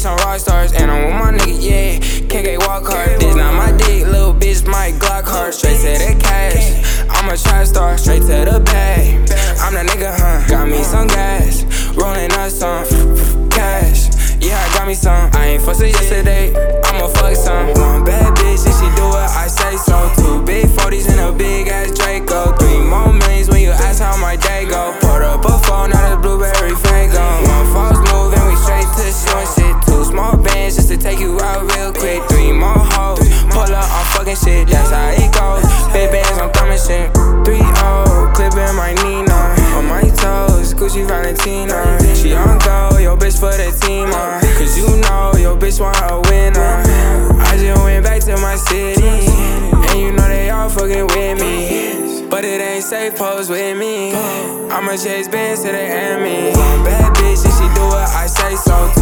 some rock stars, and I'm with my nigga, yeah. KK walk hard. This not my dick, little bitch, my Glock hard. Straight to the cash. I'm a trap star, straight to the bag. I'm that nigga, huh? Got me some gas, rolling up some cash. Yeah, I got me some. I ain't fussed it yesterday, I'ma fuck some. One bad bitch, and she do what I say so. 2 big 40s and a big ass Draco. 3 more millions when you ask how my day go. Poured up a phone, now the blueberry Fago. One false move and we straight to short shit. 2 small bands just to take you out real quick. 3 more hoes, pull up, I'm fucking shit. That's how it goes. Big bands, I'm thumbing shit. 3-0, clipping my Nina. On my toes, Gucci Valentina. She on go, yo bitch for the team, cause you know your bitch want a winner. I just went back to my city, and you know they all fucking with me. But it ain't safe, pose with me. I'ma chase bands to the enemy. One bad bitch, and she do what I say so.